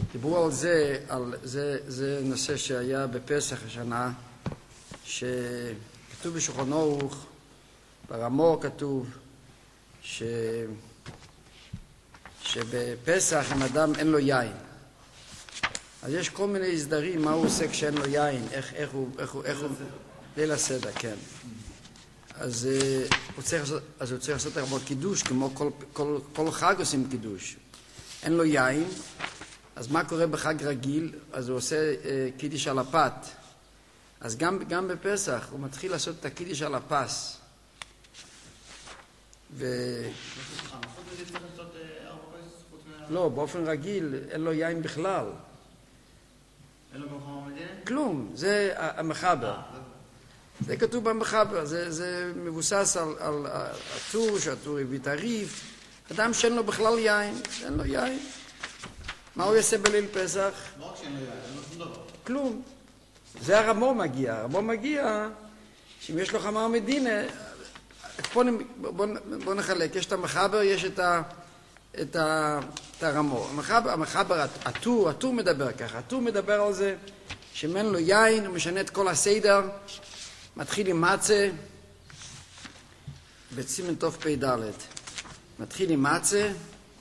דיברו על זה נושא שהיה בפסח השנה, שכתוב בשולחן ערוך, ברמו כתוב, שבפסח אם אדם אין לו יין. אז יש כל מיני הסדרים, מה הוא עושה כשאין לו יין, איך הוא, ליל הסדר, כן. אז הוא צריך לעשות הרבה קידוש, כמו כל חג עושים קידוש. אין לו יין, אז מה קורה בחג רגיל? אז הוא עושה קידיש על הפת. אז גם בפסח הוא מתחיל לעשות את הקידיש על הפס. לא, באופן רגיל אין לו יין בכלל. אין לו גם חמר מדינה? כלום, זה המחבר. זה כתוב במחבר, זה מבוסס על הטור, שהטור הביא תעריף. אדם שאין לו בכלל יין, אין לו יין. מה הוא יעשה בליל פסח? לא רק שאין לו יין, אין לו שום דבר. כלום. זה הרמו מגיע. הרמו מגיע שאם יש לו חמר מדינה, בוא נחלק, יש את המחבר, יש את הרמו. המחבר, הטור מדבר ככה. הטור מדבר על זה שאם אין לו יין, הוא משנה את כל הסדר, מתחיל עם מצה, בסימן תוף פ"ד. מתחיל עם מצה,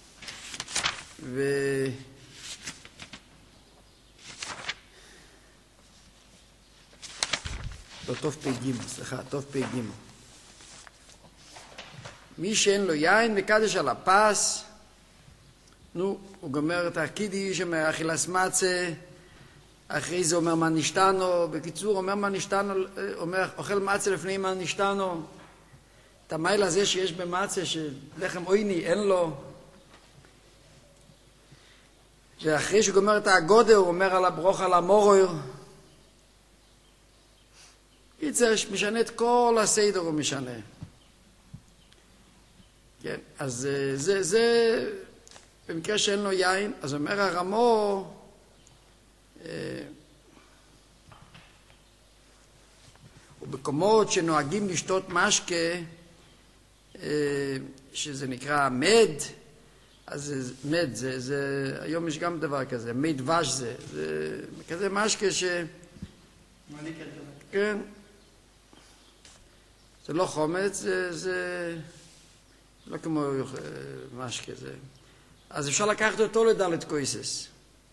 לא תוף פ"ג, סליחה, תוף פ"ג. מי שאין לו יין מקדש על הפס, הוא גומר את הקידיש, אומר אכילס מצה, אחרי זה אומר מה נשתנו, בקיצור אומר מה נשתנו, אומר אוכל מצה לפני מה נשתנו, את המייל הזה שיש במצה שלחם עויני אין לו, ואחרי שהוא גומר את הגודל הוא אומר על הברוך על המורר, קיצר משנה את כל הסדר הוא משנה. כן, אז זה במקרה שאין לו יין, אז אומר הרמו, ובקומות שנוהגים לשתות משקה, שזה נקרא מד, אז מד, היום יש גם דבר כזה, מד דבש זה כזה משקה כן, זה לא חומץ, זה לא כמו משקה זה. אז אפשר לקחת אותו לדלת קויסס.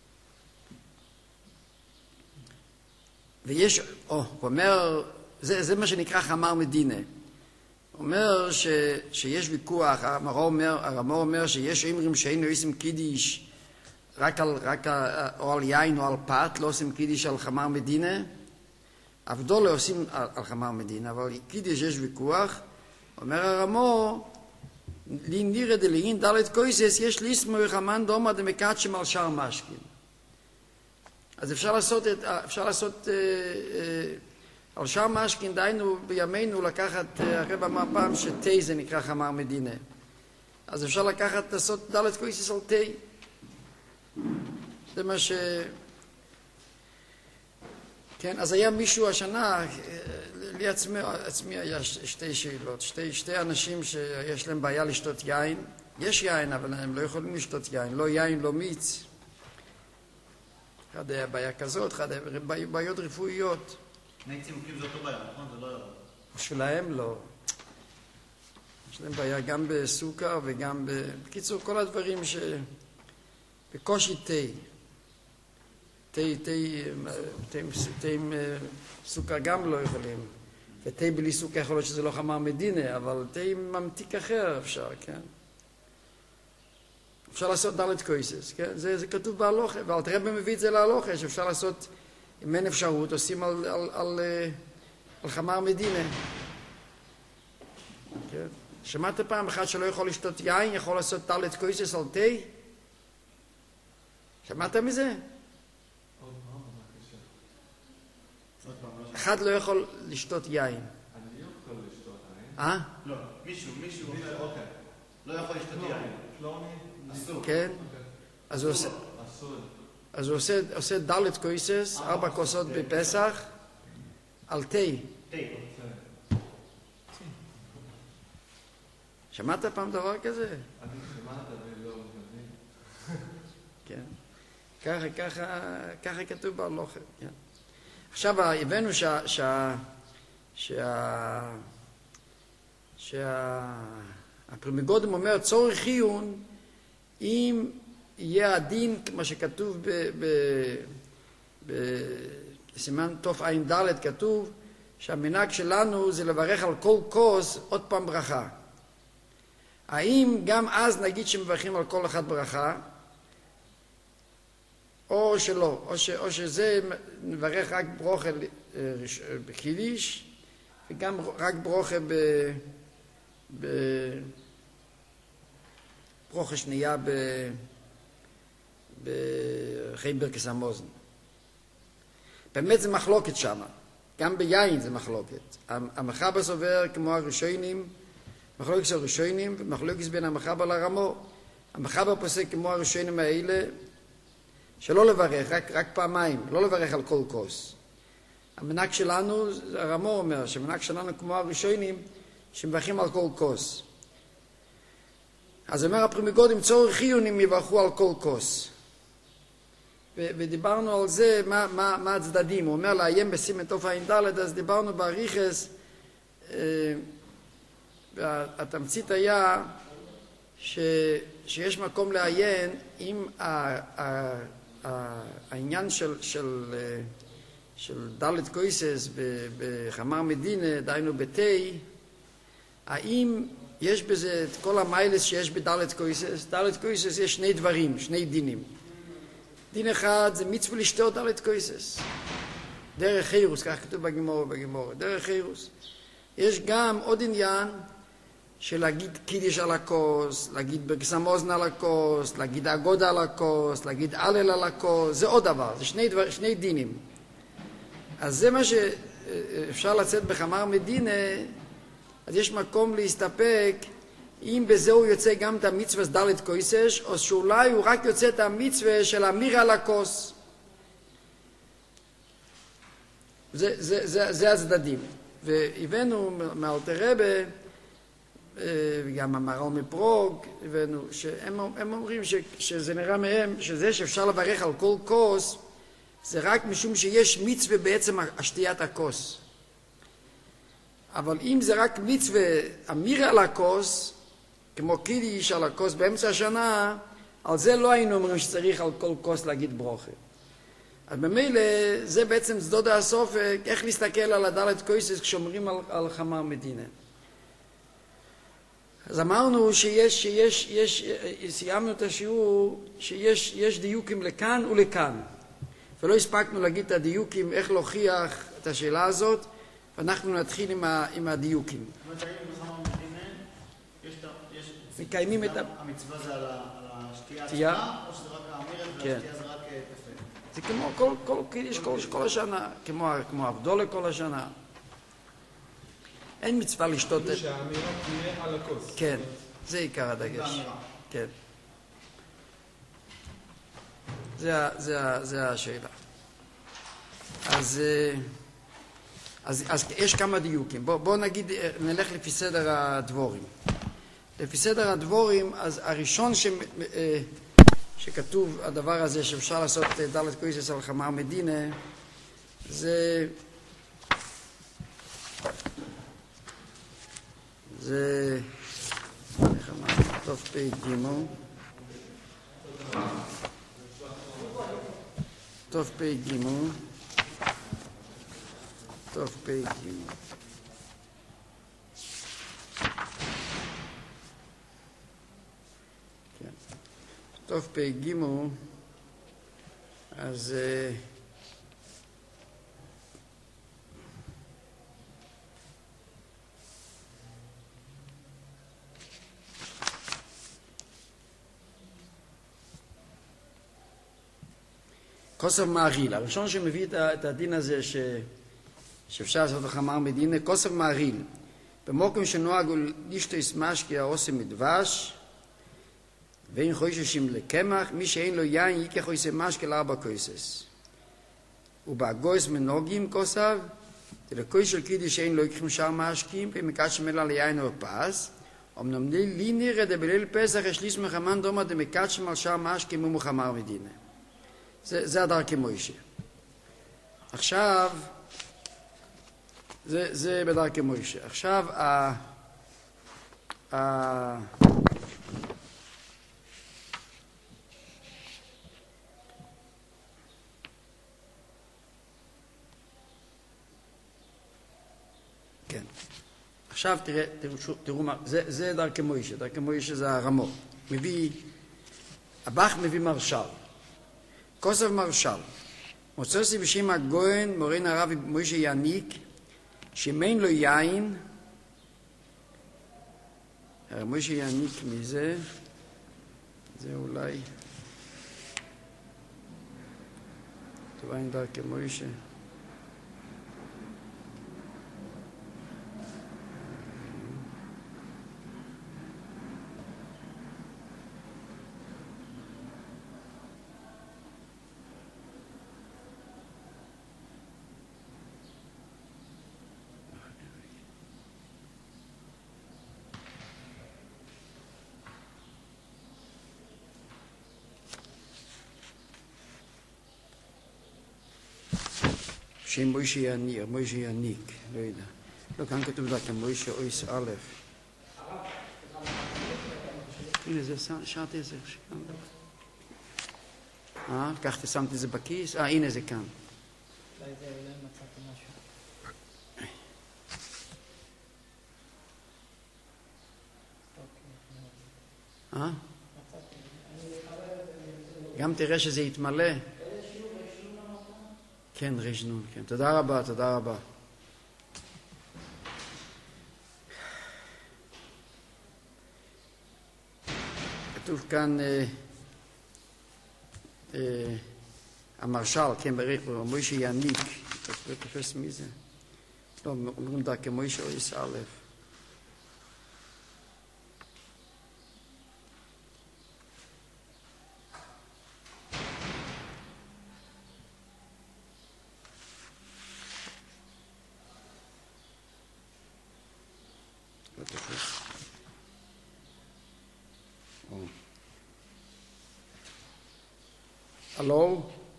ויש, הוא אומר, זה מה שנקרא חמר מדינה. הוא אומר שיש ויכוח, הרמו אומר שיש אומרים שאין עושים קידיש רק או על יין או על פת, לא עושים קידיש על חמר מדינה. עבדו לא עושים על חמר מדינה, אבל קידיש יש ויכוח. אומר הרמו, לי נראה דלין דלת קויסס, יש ליסמו וחמן דומה דמקדשם על שער משכין. אז אפשר לעשות על שער משכין, דיינו בימינו לקחת, אחרי פעם שתי זה נקרא חמר מדינה. אז אפשר לעשות דלת קויסס על תה. זה מה כן, אז היה מישהו השנה, לי עצמי היה שתי שאלות, שתי אנשים שיש להם בעיה לשתות יין, יש יין אבל הם לא יכולים לשתות יין, לא יין, לא מיץ. אחד היה בעיה כזאת, אחד היה בעיות רפואיות. שני צימוקים זה אותו בעיה, נכון? זה לא ירד. שלהם לא. יש להם בעיה גם בסוכר וגם בקיצור, כל הדברים בקושי תה. תה עם סוכר גם לא יכולים. ותה בלי סוכר יכול להיות שזה לא חמר מדינה, אבל תה עם ממתיק אחר אפשר, כן? אפשר לעשות דלת קויסס, כן? זה כתוב בהלוכה, ואל תראה במביא את זה להלוכה, שאפשר לעשות, אם אין אפשרות, עושים על חמר מדינה. כן? שמעת פעם אחד שלא יכול לשתות יין, יכול לעשות דלת קויסס על תה? שמעת מזה? אחד לא יכול לשתות יין. אני יכול לשתות יין. לא, מישהו לא יכול לשתות יין. אסור. כן? אז הוא עושה דלת קויסס, 4 כוסות בפסח, על תה. שמעת פעם דבר כזה? אני שמעת ולא מבין. כן. ככה כתוב בהלוכה. כן. עכשיו הבאנו שהפרימיגודים אומר צורך חיון אם יהיה הדין כמו שכתוב בסימן תוף עין ד' כתוב שהמנהג שלנו זה לברך על כל כוס עוד פעם ברכה. האם גם אז נגיד שמברכים על כל אחד ברכה או שלא, או שזה נברך רק ברוכה בקידיש וגם רק ברוכה ברוכה שנייה בחי ברכס המוזן. באמת זה מחלוקת שם, גם ביין זה מחלוקת. המחבר סובר כמו הראשונים, מחלוקת של הראשונים ומחלוקת בין המחבר לרמו. המחבר פוסק כמו הראשונים האלה שלא לברך, רק פעמיים, לא לברך על כל כוס. המנהג שלנו, הרמו אומר, שהמנהג שלנו כמו הראשונים, שמברכים על כל כוס. אז אומר הפרימיגודים, צורך חיונים יברכו על כל כוס. ודיברנו על זה, מה הצדדים. הוא אומר לעיין בסימן תוף עין ד', אז דיברנו באריכס, והתמצית היה שיש מקום לעיין אם העניין של ד' קויסס בחמר מדינה, דיינו בתי, האם יש בזה את כל המיילס שיש בד' קויסס? ד' קויסס יש שני דברים, שני דינים. דין אחד זה מצווה לשתות ד' קויסס. דרך חירוס, כך כתוב בגימורה, דרך חירוס. יש גם עוד עניין של להגיד קידיש על הכוס, להגיד ברכס המוזן על הכוס, להגיד אגודה על הכוס, להגיד הלל על הכוס, זה עוד דבר, זה שני דינים. אז זה מה שאפשר לצאת בחמר מדינה, אז יש מקום להסתפק אם בזה הוא יוצא גם את המצווה ד' קויסש, או שאולי הוא רק יוצא את המצווה של אמיר על הכוס. זה הצדדים. והבאנו מאלתר רבי, וגם המהר"ל מפרוג, הבאנו, שהם אומרים שזה נראה מהם, שזה שאפשר לברך על כל כוס, זה רק משום שיש מצווה בעצם השתיית הכוס. אבל אם זה רק מצווה אמיר על הכוס, כמו קידיש על הכוס באמצע השנה, על זה לא היינו אומרים שצריך על כל כוס להגיד ברוכה. אז במילא זה בעצם צדוד הסופק, איך להסתכל על הד' קויסס כשאומרים על חמר מדינה. אז אמרנו סיימנו את השיעור, שיש דיוקים לכאן ולכאן. ולא הספקנו להגיד את הדיוקים, איך להוכיח את השאלה הזאת, ואנחנו נתחיל עם הדיוקים. מקיימים את המצווה זה על השתייה עצמה, או שזה רק האמירת והשתייה זה רק קפה? זה כמו כל קידיש כל השנה, כמו אבדולה כל השנה. אין מצווה לשתות את... שהאמירה תהיה על הכוס. כן, זה עיקר הדגש. כן. זה השאלה. אז יש כמה דיוקים. בוא נגיד, נלך לפי סדר הדבורים. לפי סדר הדבורים, אז הראשון שכתוב הדבר הזה שאפשר לעשות ד' קויסס על חמר מדינה, זה איך אמרנו? טוב פי גימו. טוב פי גימו. טוב פי גימו. טוב פי גימו, אז כוסף מעריל, הראשון שמביא את הדין הזה שאפשר לעשות חמר מדינה, כוסף מעריל, במוקם שנוהגו לשתות משקה העושה מדבש, ואין חוששים לקמח, מי שאין לו יין ייקח עושה משקה לארבע כוסס. ובאגוס מנוגים כוסף, ולכוי של קידיש שאין לו יקחים שאר משקים, ומקדשים אלא ליין או פס, אמנם לי נראה דבליל פסח יש ליס מחמן דומה דמקדשים על שאר משקים ומחמר מדינה. זה הדרכי מוישה. עכשיו, זה בדרכי מוישה. עכשיו, כן. עכשיו תראו מה, זה דרכי מוישה. דרכי מוישה זה הרמו. הבח מביא מרשל. כוסף מרשל. מוצרסי בשם הגוין, מורין הרב מוישה יניק, שמין לו יין. הרב מוישה יניק מזה, זה אולי. טובה אין דרכי מוישה. שם מוישה יניק, מוישה יניק, לא יודע. לא, כאן כתוב דרכי מוישה אויס א'. הנה, זה שרתי את זה. לקחתי, שמתי את זה בכיס. הנה זה כאן. אולי מצאתי משהו. גם תראה שזה יתמלא. כן, רשנון, כן. תודה רבה, תודה רבה. כתוב כאן המרשל, כן, מוישה יניק. אתה תופס מי זה? לא, אומרים דרכי מוישה אויס א'. הלו?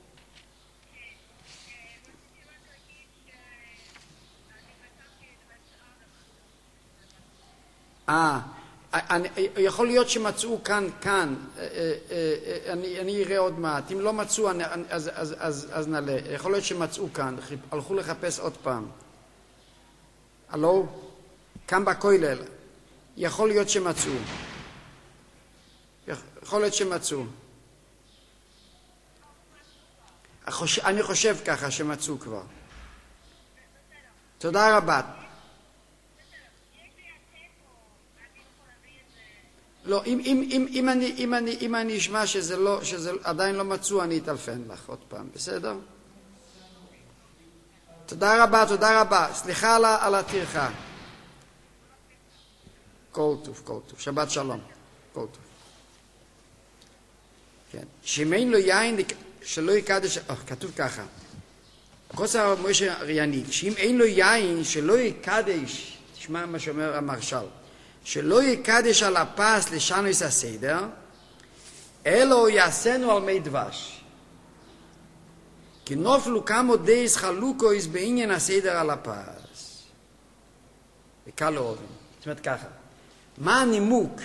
יכול להיות שמצאו כאן, אני אראה עוד מעט. אם לא מצאו, אז נעלה. יכול להיות שמצאו כאן, הלכו לחפש עוד פעם. הלו? כאן בכולל. יכול להיות שמצאו. יכול להיות שמצאו. אני חושב ככה שמצאו כבר. תודה רבה. לא, אם אני אשמע שזה עדיין לא מצאו, אני אטלפן לך עוד פעם, בסדר? תודה רבה, תודה רבה. סליחה על הטרחה. כל טוב, כל טוב. שבת שלום. כל טוב. כן. שמין לו יין שלא יקדש, כתוב ככה. כוס הרב מוישה יניק, שאם אין לו יין שלא יקדש, תשמע מה שאומר המרשל, שלא יקדש על הפס לשנוס הסדר, אלו יעשנו על מי דבש. כי נופלו כמה דייס חלוקויס בעניין הסדר על הפס. וקל לאובן. זאת אומרת ככה. מה הנימוק?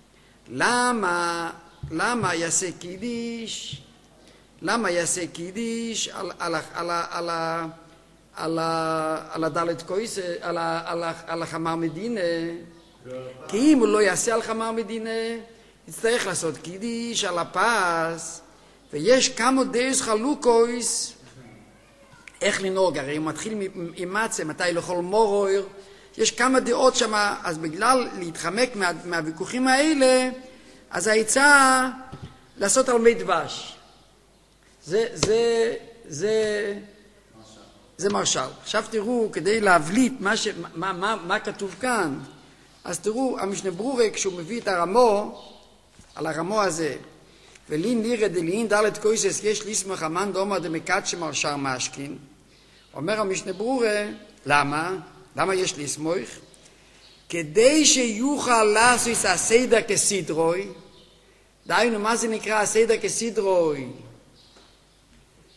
למה יעשה קידיש? למה יעשה קידיש על הדלת קויס, על החמר מדינה? כי אם הוא לא יעשה על חמר מדינה, יצטרך לעשות קידיש על הפס, ויש כמה דייס חלוקויס, איך לנהוג? הרי הוא מתחיל עם מצה, מתי לאכול מורור, יש כמה דעות שם, אז בגלל להתחמק מהוויכוחים האלה, אז העצה לעשות על מי דבש. זה מרשל. עכשיו תראו, כדי להבליט מה כתוב כאן, אז תראו, המשנה ברורה, כשהוא מביא את הרמו, על הרמו הזה, ולין לירה דלין דלת קויסס, יש ליסמך אמן דומה דמקת שמרשר משכין, אומר המשנה ברורה, למה? למה יש ליסמוך? כדי שיוכל לעשות הסדר כסדרוי, דהיינו, מה זה נקרא הסדר כסדרוי?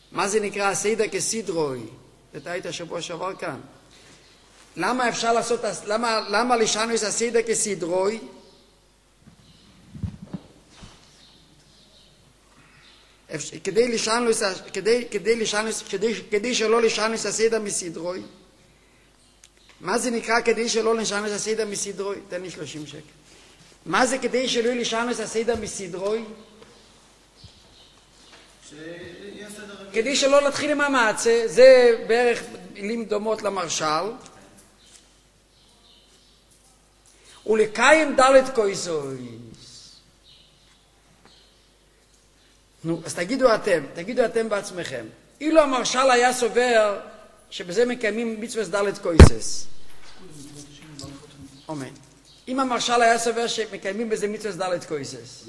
מה זה נקרא הסיידה כסדרוי? אתה היית שבוע שעבר כאן. למה אפשר לעשות, למה לשנוס הסיידה כסדרוי? כדי שלא לשנוס הסיידה מסדרוי. מה זה נקרא כדי שלא לשנוס הסיידה מסדרוי? תן לי 30 שקל. מה זה כדי שלא לשנוס הסיידה מסדרוי? כדי שלא להתחיל עם המצה, זה בערך מילים דומות למרשל. ולקיים דלת קויסויס. נו, אז תגידו אתם בעצמכם. אילו המרשל היה סובר שבזה מקיימים מצוות דלת קויסס. אמן. אם המרשל היה סובר שמקיימים בזה מצוות דלת קויסס.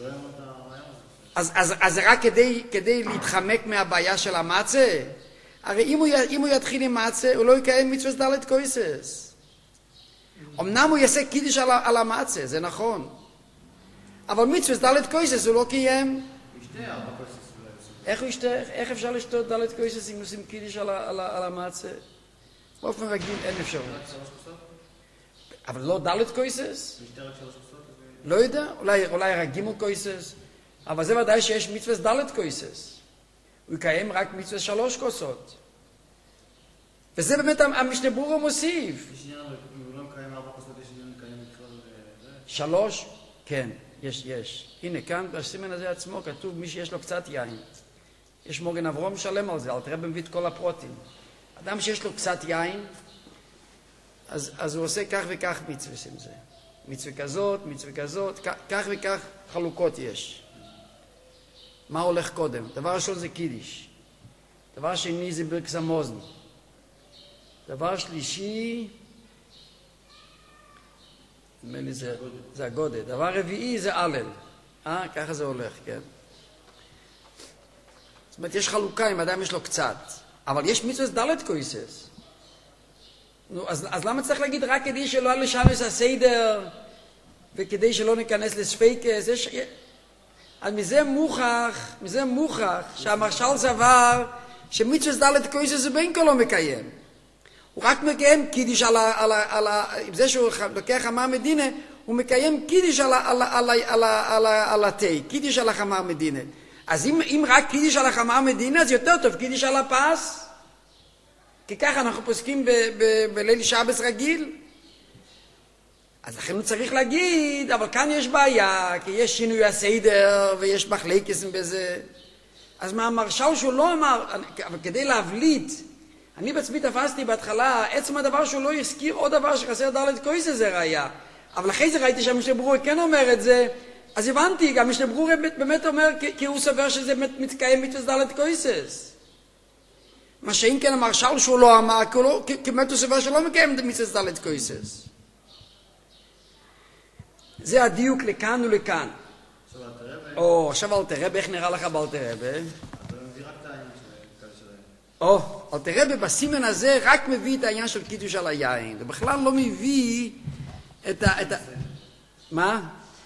אז רק כדי להתחמק מהבעיה של המצה? הרי אם הוא יתחיל עם מצה, הוא לא יקיים מצוות דלת קויסס. אמנם הוא יעשה קידוש על המצה, זה נכון. אבל מצוות דלת קויסס הוא לא קיים. איך הוא ישתה? איך אפשר לשתות דלת קויסס אם עושים קידוש על המצה? באופן רגיל אין אפשרות. אבל לא דלת קויסס? לא יודע, אולי רק גימל קויסס. אבל זה ודאי שיש מצוות דלת קויסס. הוא יקיים רק מצוות 3 כוסות. וזה באמת המשנה ברורה מוסיף. 3? כן, יש. הנה כאן בסימן הזה עצמו כתוב מי שיש לו קצת יין. יש מוגן אברום שלם על זה, אל תראה במביא את כל הפרוטים. אדם שיש לו קצת יין, אז הוא עושה כך וכך מצווה עם זה. מצווה כזאת, כך וכך חלוקות יש. מה הולך קודם? דבר ראשון זה קידיש. דבר שני זה ברכס המוזן. דבר שלישי, נדמה לי זה הגודל. דבר רביעי זה הלל. ככה זה הולך, כן. זאת אומרת, יש חלוקה אם אדם יש לו קצת. אבל יש מצוות דלת קויסס. נו, אז למה צריך להגיד רק כדי שלא לשנוס הסדר, וכדי שלא ניכנס לספיקס? אז מזה מוכח שהמרשל סבר שמצוות דלת קויסס זה בין כה לא מקיים. הוא רק מקיים קידיש עם זה שהוא לוקח חמר מדינה, הוא מקיים קידיש על התה, קידיש על החמר מדינה. אז אם רק קידיש על החמר מדינה, אז יותר טוב קידיש על הפס. כי ככה אנחנו פוסקים בליל שבס רגיל. אז לכן הוא צריך להגיד, אבל כאן יש בעיה, כי יש שינוי הסדר ויש מחלקסים בזה. אז מה המרשל שהוא לא אמר, אבל כדי להבליט, אני בעצמי תפסתי בהתחלה, עצם הדבר שהוא לא הזכיר עוד דבר שחסר דלת קויסס זה ראיה. אבל אחרי זה ראיתי שהמשנה ברורה כן אומר את זה, אז הבנתי, גם המשנה ברורה באמת אומר, כי הוא סובר שזה מתקיים מצוות דלת קויסס. מה שאם כן המרשל שהוא לא אמר, כי באמת הוא סובר שלא מקיים מצוות דלת קויסס. זה הדיוק לכאן ולכאן. עכשיו אל תראה, איך נראה לך באל תראה? אל תראה, בסימן הזה רק מביא את העניין של קידוש על היין. ובכלל לא מביא את מה?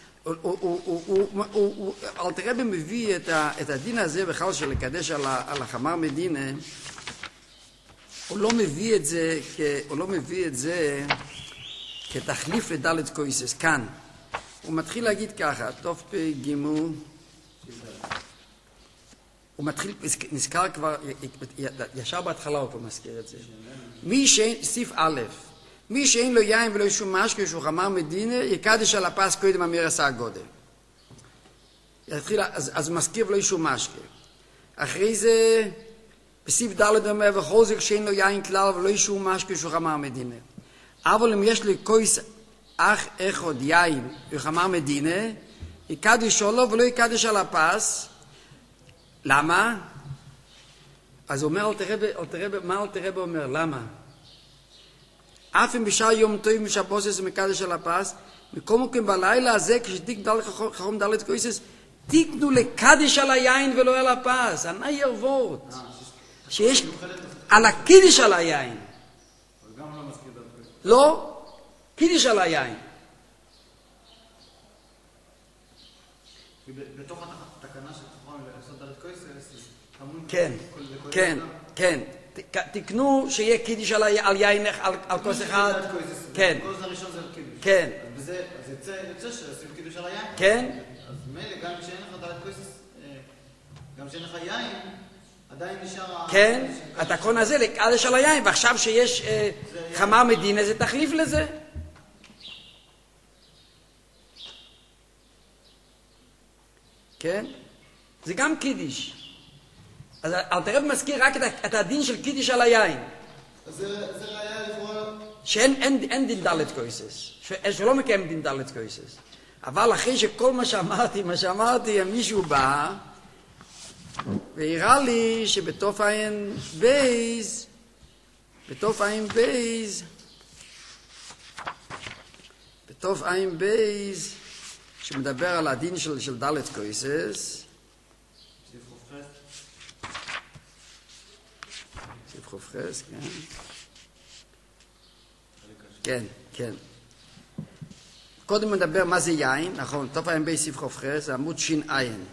אל תראה מביא את הדין הזה בכלל של לקדש על החמר מדינה. הוא לא מביא את זה כתחליף לדלת קויסס. כאן. הוא מתחיל להגיד ככה, טוב גימו, הוא מתחיל, נזכר כבר, ישר בהתחלה הוא כבר מזכיר את זה. סעיף א', מי שאין לו יין ולא שום משקה שהוא חמר מדינה, יקדש על הפס קודם אמיר עשה הגודל. אז הוא מזכיר ולא שום משקה. אחרי זה, בסעיף ד' אומר, וכל זה שאין לו יין כלל ולא שום משקה שהוא חמר מדינה. אבל אם יש לי קויס אך אחד יין וחמר מדינה, יקדש עולו ולא יקדש על הפס. למה? אז הוא אומר, מה אל תראה אומר? למה? אף אם בשעה יום טוב משבוסס ומקדש על הפס, מקום וכם בלילה הזה, כשתיק חכום דלת קויסס, תיקנו לקדש על היין ולא על הפס. ענה ירבות. שיש על הקידש על היין. לא? קידיש על היין. בתוך התקנה של תוכנם לעשות דלת קויסס, טמון כן, כן, כן. תקנו שיהיה קידיש על יין, על כוס אחד. כן. הכוס הראשון זה קידיש. כן. אז יוצא שעושים קידיש על היין. כן. אז מילא, גם כשאין לך דלת כוס, גם כשאין לך יין, עדיין נשאר... כן, אתה קונה זה לקדש על היין, ועכשיו שיש חמר מדינה זה תחליף לזה. כן? זה גם קידיש. אז אלתר רב מזכיר רק את הדין של קידיש על היין. אז זה ראיה לכאורה... שאין דין דלת קויסס. שלא מקיים דין דלת קויסס. אבל אחרי שכל מה שאמרתי, מישהו בא, והראה לי שבתוף עין בייז, שמדבר על הדין של דלת קויסס, סעיף חופכס, כן. קודם מדבר מה זה יין, נכון, תוף עין בייז סעיף חופכס, עמוד שין עין.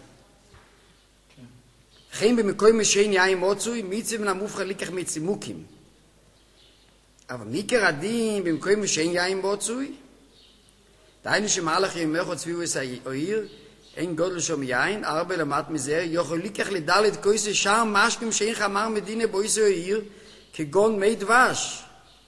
חיים במקום שאין יין מוצוי, מיצי ונמוף חליקח מצימוקים. אבל מיקר הדין במקום שאין יין מוצוי, דהיינו שמהלך ימך או צביעו את העיר, אין גודל שום יין, הרבה למט מזה, יכול ליקח לדלת כויסה שם משקים שאין חמר מדינה בויסו העיר, כגון מי דבש.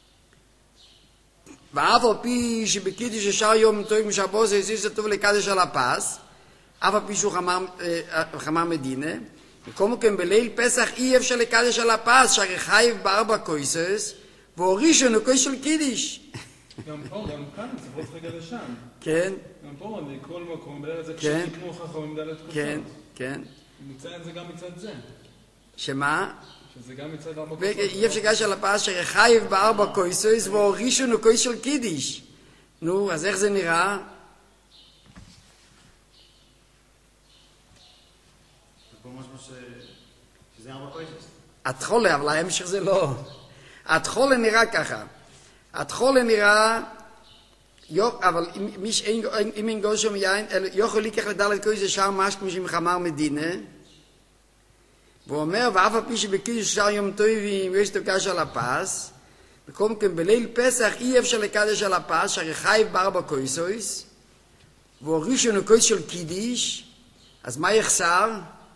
ואף על פי שבקידיש ששר יום טוב משבו זה יזיז טוב לקדש על הפס, אף על פי שהוא חמר מדינה, מקום מכם בליל פסח אי אפשר לקדש על הפס, שהרי חייב בארבע כויסס, והורישון הוא כויס של קידיש. גם כאן, צריך רגע לשם. כן. גם פה, בכל מקום, בארץ זה כשתקנו חכמים דלת כוסות. כן. מצד זה גם מצד זה. שמה? שזה גם מצד ארבע כוסות. אי אפשר לקדש על הפס, שהרי חייב בארבע כויסס, והורישון הוא כויס של קידיש. נו, אז איך זה נראה? שזה ארבע כויסס. התחולה, אבל ההמשך זה לא. התחולה נראה ככה. התחולה נראה, אבל אם אין גול שם יין, יוכל ליקח לדלת כויסס שר משכם שמחמר מדינה, והוא אומר, ואף על פי שבקידיש שר יום טובים, ויש תוקש על הפס, מקום כן בליל פסח אי אפשר לקדש על הפס, שהרי חייב בארבע כויסס, והוא ראשון הוא כויס של קידיש, אז מה יחסר?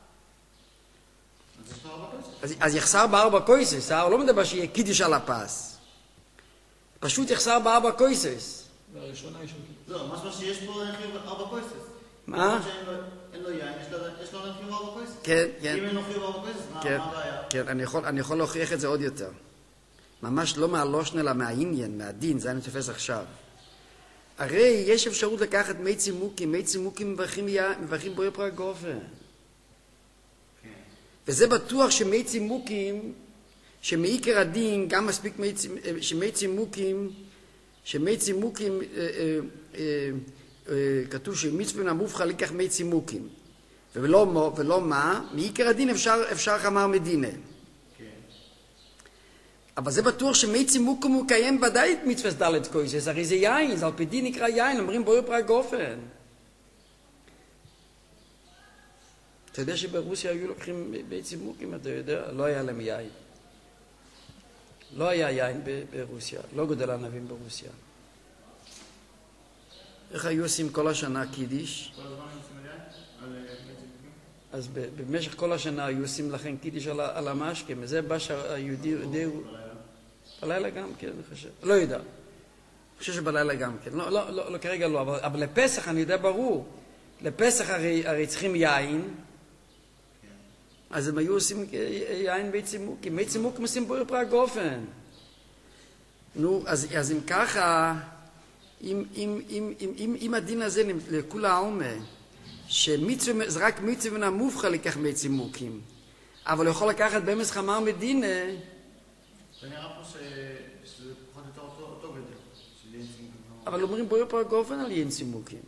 אז יחסר בארבע כויסס, הוא לא מדבר שיהיה קידיש על הפס. פשוט יחסר בארבע כויסס. והראשונה היא של קידיש. לא, משמע שיש פה רכיב ארבע כויסס. מה? אין לו יין, יש לו רכיב ארבע כויסס. כן. אם אין לו רכיב ארבע כויסס, מה הבעיה? כן, אני יכול להוכיח את זה עוד יותר. ממש לא מהלושן, אלא מהעניין, מהדין, זה אני תופס עכשיו. הרי יש אפשרות לקחת מי צימוקים מברכים בורא פרה גופה. וזה בטוח שמי צימוקים, שמעיקר הדין גם מספיק שמי צימוקים כתוב שמצווה נמוך חליקח מי צימוקים. ולא מה, מעיקר הדין אפשר חמר מדינה. אבל זה בטוח שמי צימוקים הוא קיים ודאי את מצווה דלת כויסס, הרי זה יין, זה על פי דין נקרא יין, אומרים בורא פרה גופן. אתה יודע שברוסיה היו לוקחים מי צימוקים, אתה יודע, לא היה להם יין. לא היה יין ברוסיה, לא גודל ענבים ברוסיה. איך היו עושים כל השנה קידיש? כל הזמן עושים יין? אז במשך כל השנה היו עושים לכם קידיש על המשקה, וזה בא שהיהודי... בלילה גם כן, אני חושב. לא יודע. אני חושב שבלילה גם כן. לא, כרגע לא, אבל לפסח אני יודע ברור. לפסח הרי צריכים יין, אז הם היו עושים יין בי צימוקים. מי צימוקים עושים בורא פרה גופן. נו, אז אם ככה, אם הדין הזה לכול העומא, שזה רק מצווה ונמוך לקח מי צימוקים, אבל הוא יכול לקחת במס חמר מדינה. זה נראה פה שזה פחות יותר אותו גדל, של יין צימוקים. אבל אומרים בורא פרה גופן על יין צימוקים.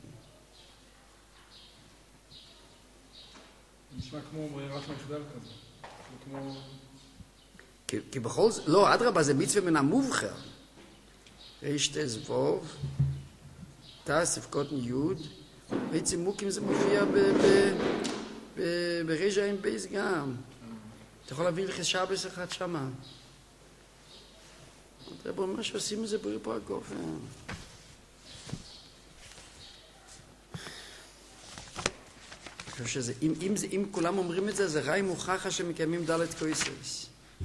נשמע כמו ברירת מחדל כזה. כמו... כי בכל זאת, לא, אדרבה, זה מצווה מן המובחר. רשת זבוב, תס, ספקות ניוד, וצימוקים זה מופיע ברשע עם בייס גם. אתה יכול להביא לך שבס אחד שמה. אתה אומר שעושים את זה בריפוי הגוף. אני חושב שזה, אם כולם אומרים את זה, זה ראי מוכחה שמקיימים דלת קויסס.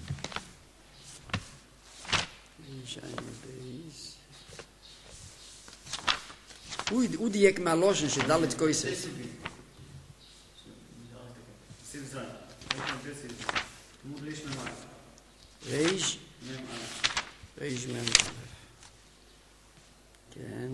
הוא דייק מהלושן של דלת קויסס. רייש מם. כן.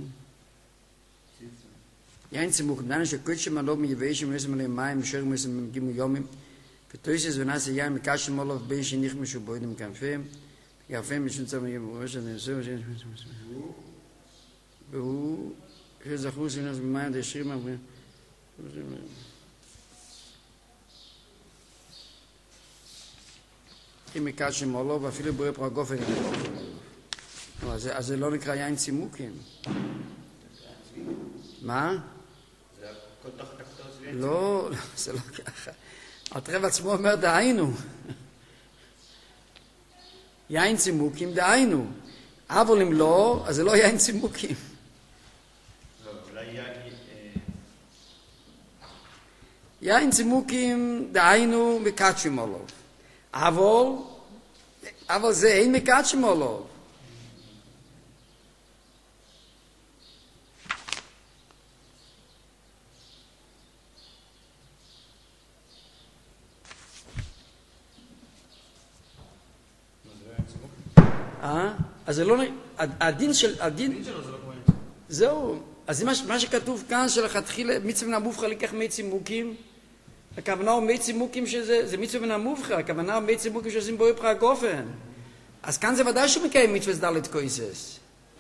יין צימוק, דנה שקודשם עלו מייבאשים ולסם עליהם מים, ושרים ולסם גימו יומים, ותויסס ונעשה יין מקשם עלו בין שניח משובוידם כנפים, כנפים משום צום יום ראש הננסו, והוא שזכו סינוס במים דשרים אמרים, אם מקשם עלו, ואפילו בורא פרגופן, אז זה לא נקרא יין צימוקים. מה? לא, זה לא ככה. הטרב עצמו אומר דהיינו. יין צימוקים דהיינו. אבל אם לא, אז זה לא יין צימוקים. יין צימוקים דהיינו מקדשים עליו. אבל זה אין מקדשים עליו. אז זה לא, הדין שלו זה לא כמו יין. זהו, אז מה שכתוב כאן שלכתחילה מצווה מן המובחר לקח מי צימוקים, הכוונה הוא מי צימוקים שזה מצווה מן המובחר, הכוונה הוא מי צימוקים שעושים בו יפחה גופן. אז כאן זה ודאי שמקיים מצווה דלת קויסס.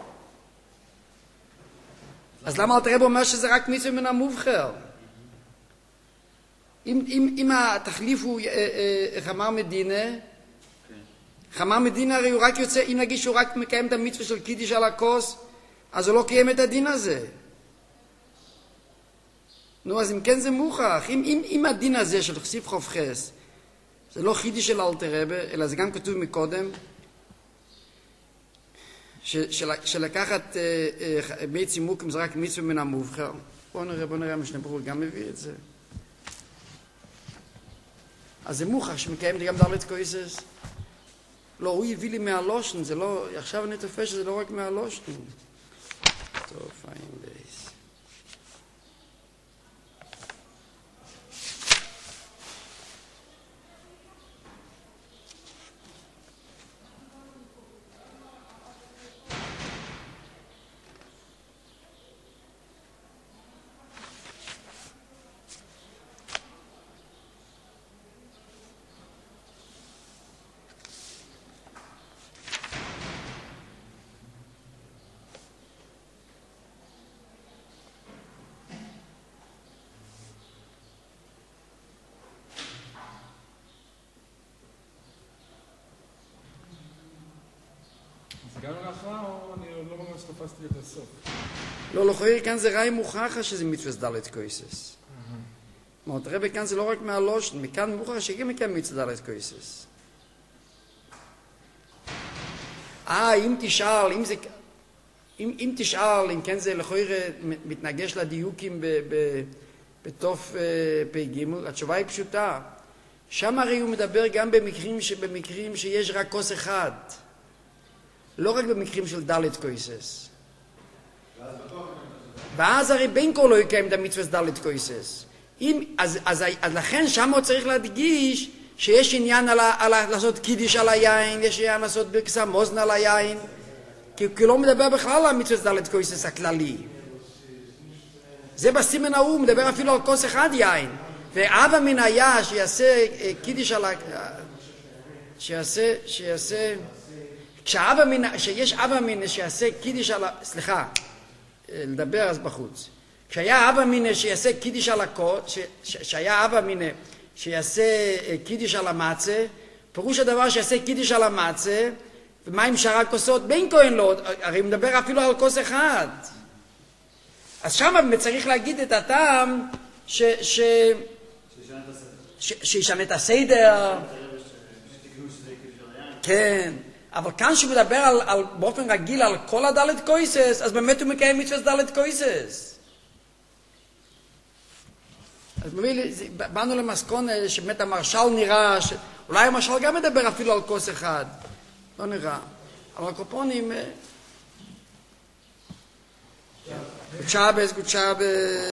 אז למה הרב אומר שזה רק מצווה מן המובחר? אם התחליף הוא חמר מדינה, חמר מדינה הרי הוא רק יוצא, אם נגיד שהוא רק מקיים את המצווה של קידיש על הכוס, אז הוא לא קיים את הדין הזה. נו, אז אם כן זה מוכח. אם הדין הזה של חסיף חוף חס, זה לא חידיש של אלתר רבי, אלא זה גם כתוב מקודם, שלקחת מי צימוקים זה רק מצווה מן המובחר. בוא נראה משנה ברור, גם מביא את זה. אז זה מוכח שמקיים גם דלת קויסס. לא, הוא הביא לי מהלושן, זה לא, עכשיו אני תופס שזה לא רק מהלושן. טוב, פיין דייס. גם להכרעה או אני לא ממש תפסתי את הסוף? לא, לכאורה כאן זה ראי מוכחה שזה מצווה דלת קויסס. זאת רבי כאן זה לא רק מהלושן, מכאן מוכחה שגם מכאן מצווה דלת קויסס. אם תשאל, אם כן זה לכאורה מתנגש לדיוקים בתוף פ"ג, התשובה היא פשוטה. שם הרי הוא מדבר גם במקרים שיש רק כוס אחד. לא רק במקרים של דלת קויסס. ואז הרי בין כה לא יקיים את המצווה דלת קויסס. אז לכן שם הוא צריך להדגיש שיש עניין לעשות קידיש על היין, יש עניין לעשות ברכס המאזן על היין, כי לא מדבר בכלל על המצווה דלת קויסס הכללי. זה בסימן ההוא, מדבר אפילו על כוס אחד יין. ואבא מן היה שיעשה קידיש על שיעשה כשיש אבא מיניה שיעשה קידיש על סליחה, לדבר אז בחוץ. כשהיה אבא מיניה שיעשה קידיש על הכוס, שהיה אבא מיניה שיעשה קידיש על המצה, פירוש הדבר שיעשה קידיש על המצה, ומה עם שאר הכוסות? בין כהן לא, הרי מדבר אפילו על כוס אחד. אז שם צריך להגיד את הטעם שישנה את הסדר, כן, אבל כאן שמדבר באופן רגיל על כל הדלת קויסס, אז באמת הוא מקיים מצוות דלת קויסס. אז באנו למסקונה שבאמת המרשל נראה, אולי המרשל גם מדבר אפילו על כוס אחד, לא נראה. אבל הקופונים, גוד שבס,